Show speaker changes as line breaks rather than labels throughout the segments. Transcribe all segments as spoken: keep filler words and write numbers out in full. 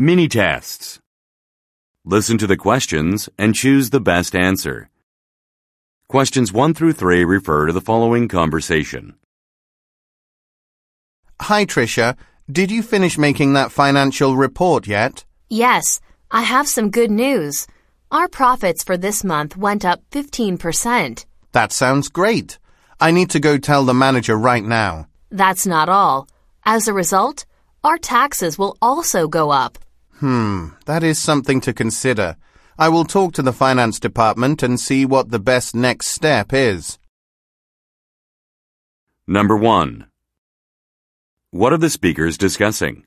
Mini-tests. Listen to the questions and choose the best answer. Questions one through three refer to the following conversation.
Hi, Tricia. Did you finish making that financial report yet?
Yes, I have some good news. Our profits for this month went up fifteen percent.
That sounds great. I need to go tell the manager right now.
That's not all. As a result, our taxes will also go up.
Hmm, that is something to consider. I will talk to the finance department and see what the best next step is.
Number one. What are the speakers discussing?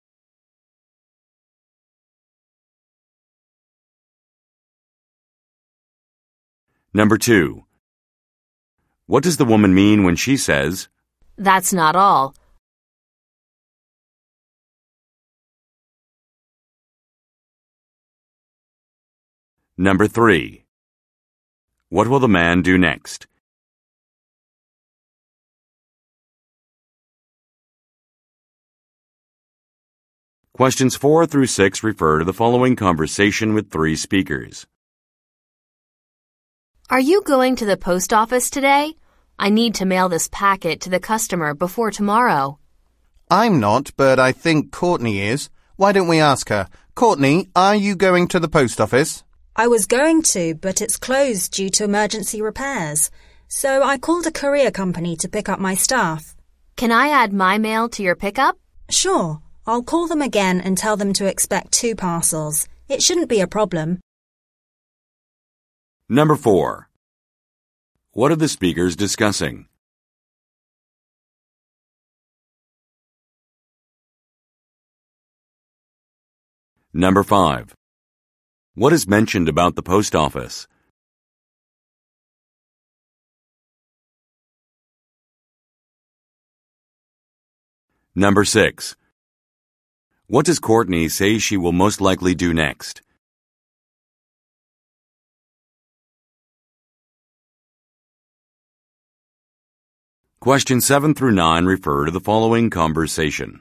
Number two. What does the woman mean when she says,
That's not all.
Number three. What will the man do next? Questions four through six refer to the following conversation with three speakers.
Are you going to the post office today? I need to mail this packet to the customer before tomorrow.
I'm not, but I think Courtney is. Why don't we ask her? Courtney, are you going to the post office?
I was going to, but it's closed due to emergency repairs. So I called a courier company to pick up my stuff.
Can I add my mail to your pickup?
Sure. I'll call them again and tell them to expect two parcels. It shouldn't be a problem.
Number four. What are the speakers discussing? Number five. What is mentioned about the post office? Number six. What does Courtney say she will most likely do next? Questions seven through nine refer to the following conversation.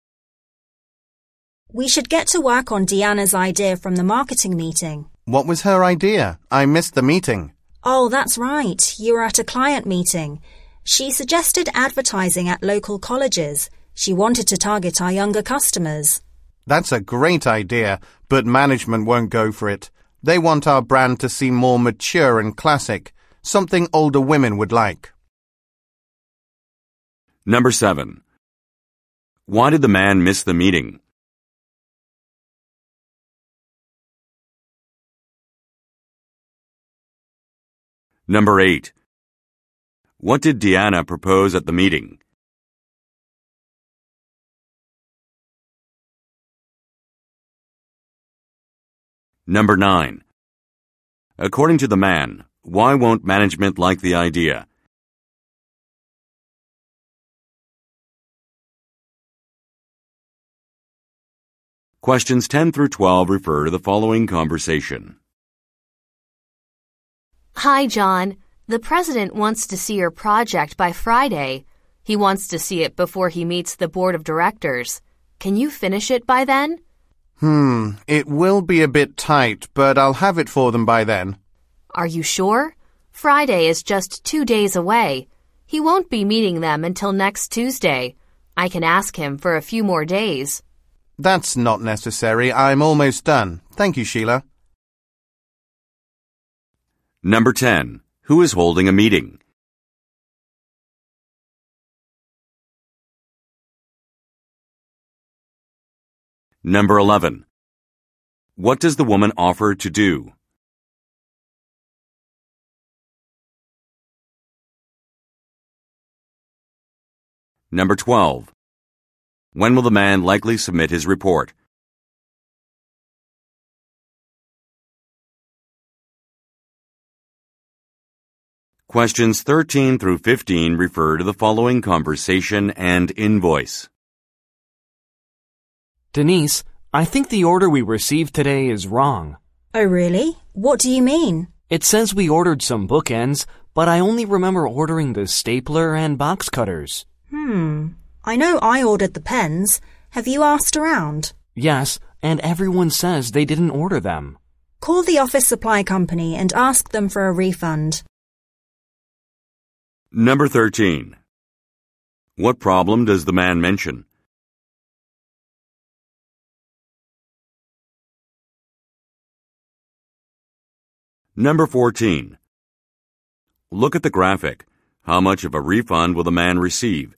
We should get to work on Deanna's idea from the marketing meeting.
What was her idea? I missed the meeting.
Oh, that's right. You were at a client meeting. She suggested advertising at local colleges. She wanted to target our younger customers.
That's a great idea, but management won't go for it. They want our brand to seem more mature and classic, something older women would like.
Number seven. Why did the man miss the meeting? Number eight. What did Deanna propose at the meeting? Number nine. According to the man, why won't management like the idea? Questions ten through twelve refer to the following conversation.
Hi, John. The president wants to see your project by Friday. He wants to see it before he meets the board of directors. Can you finish it by then?
Hmm, it will be a bit tight, but I'll have it for them by then.
Are you sure? Friday is just two days away. He won't be meeting them until next Tuesday. I can ask him for a few more days.
That's not necessary. I'm almost done. Thank you, Sheila.
Number ten. Who is holding a meeting? Number eleven. What does the woman offer to do? Number twelve. When will the man likely submit his report? Questions thirteen through fifteen refer to the following conversation and invoice.
Denise, I think the order we received today is wrong.
Oh, really? What do you mean?
It says we ordered some bookends, but I only remember ordering the stapler and box cutters.
Hmm. I know I ordered the pens. Have you asked around?
Yes, and everyone says they didn't order them.
Call the office supply company and ask them for a refund.
Number thirteen. What problem does the man mention? Number fourteen. Look at the graphic. How much of a refund will the man receive?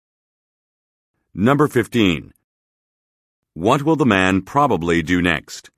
Number fifteen. What will the man probably do next?